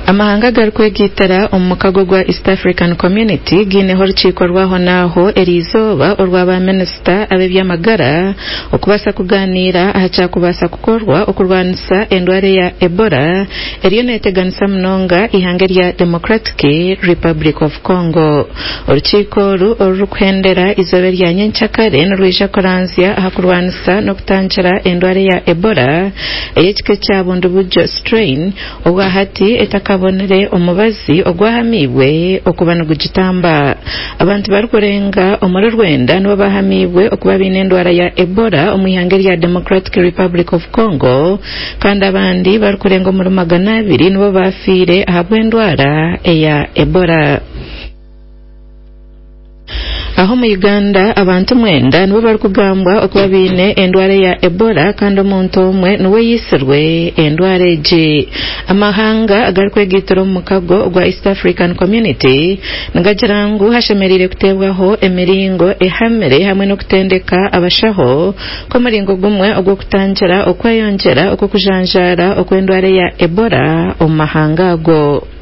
amahanga garkwegitara omukago gwa East African Community gineho ruchiko rwaho naho erizoba orwaba minister abebyamagara okubasa kuganira ahacha kubasa kukorwa okurwanisa endware ya Ebola eriyo neteganisa mnonga ihanga rya Democratic Republic of Congo. Uruchiko rukwendera izobe rya nyenchakare n'rwisha koranzia ahakurwanisa no kutangira endware ya Ebola eyekike cyabundu bujo strain obwa hati etakabonere omubazi ogwahamibwe okubana gugitamba. Abantu barukurenga omuro Rwenda nibo bahamibwe okuba binendwara ya Ebola omuyanga rya Democratic Republic of Congo kandi abandi barukurenga omuro 200 nibo bafire ahabwendwara eya Ebola. Aho mu Uganda abantu 9 nibo barukugambwa okuba bine endware ya Ebola kandi omuntu omwe niwe yisirwe endware eji. Amahanga agarkwegitira omukago gwa East African Community ngagirangu hashemerire kutebwaho emiringo ehamere hamwe no kutendeka abashaho ko muringo gumwe ogwo kutangira okweyongera okukujanjara okwendware ya Ebola omahanga ago.